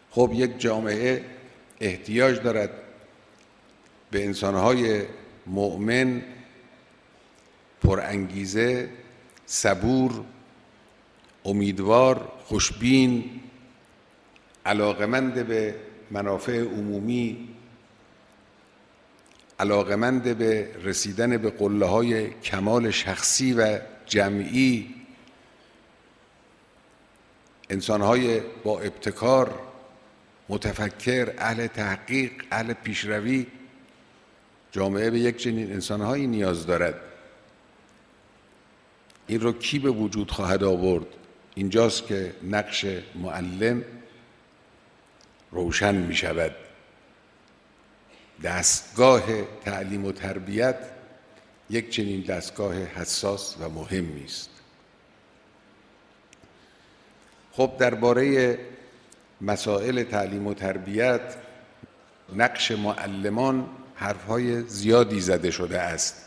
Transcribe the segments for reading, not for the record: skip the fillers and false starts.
خب یک جامعه احتیاج دارد به انسانهای مؤمن، پرانگیزه، صبور، امیدوار، خوشبین، علاقمند به منافع عمومی، علاقمند به رسیدن به قله‌های کمال شخصی و جمعی، انسانهای با ابتکار، متفکر، اهل تحقیق، اهل پیشروی. جامعه به یک چنین انسانهایی نیاز دارد. این رو کی به وجود خواهد آورد؟ اینجاست که نقش معلم روشن می شود. دستگاه تعلیم و تربیت یک چنین دستگاه حساس و مهمی است. خب درباره مسائل تعلیم و تربیت، نقش معلمان حرفهای زیادی زده شده است.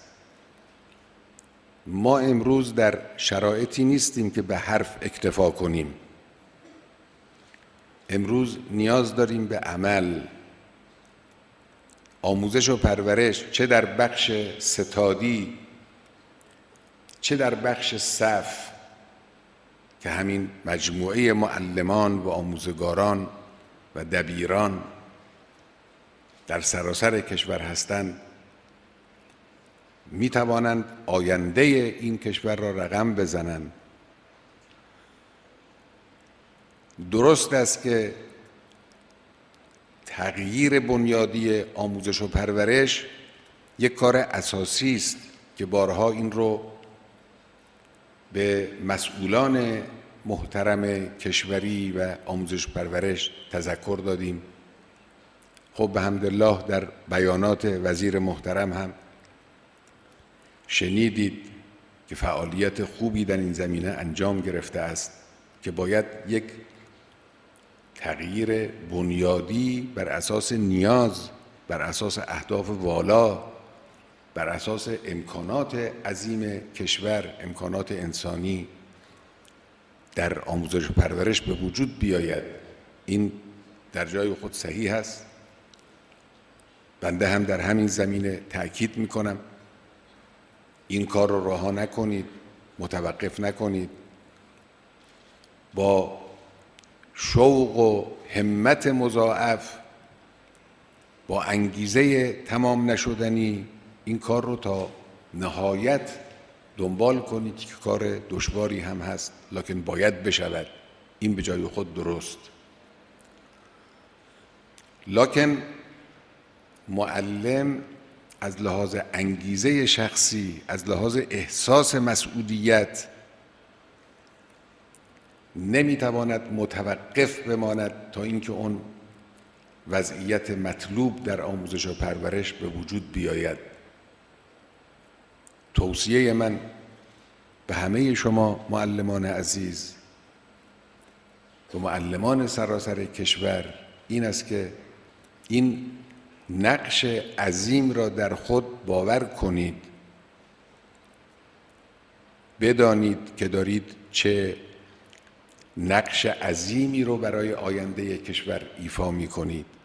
ما امروز در شرایطی نیستیم که به حرف اکتفا کنیم. امروز نیاز داریم به عمل. آموزش و پرورش، چه در بخش ستادی چه در بخش صف که همین مجموعه معلمان و آموزگاران و دبیران در سراسر کشور هستند، می توانند آینده این کشور را رقم بزنند. درست است که تغییر بنیادی آموزش و پرورش یک کار اساسی است که بارها این رو به مسئولان محترم کشوری و آموزش پرورش تذکر دادیم. خب به حمدالله در بیانات وزیر محترم هم شنیدید که فعالیت خوبی در این زمینه انجام گرفته است که باید یک تغییر بنیادی بر اساس نیاز، بر اساس اهداف والا، بر اساس امکانات عظیم کشور، امکانات انسانی در آموزش و پرورش به وجود بیاید. این در جای خود صحیح است. بنده هم در همین زمینه تأکید میکنم این کار رو رها نکنید، متوقف نکنید. با شوق و همت مضاعف، با انگیزه تمام نشدنی این کار رو تا نهایت دنبال کنید که کار دشواری هم هست، لکن باید بشود. این به جای خود درست. لکن معلم از لحاظ انگیزه شخصی، از لحاظ احساس مسئولیت نمیتواند متوقف بماند تا اینکه اون وضعیت مطلوب در آموزش و پرورش به وجود بیاید. توصیه من به همه شما معلمان عزیز و معلمان سراسر کشور این است که این نقش عظیم را در خود باور کنید. بدانید که دارید چه نقش عظیمی رو برای آینده کشور ایفا می کنید.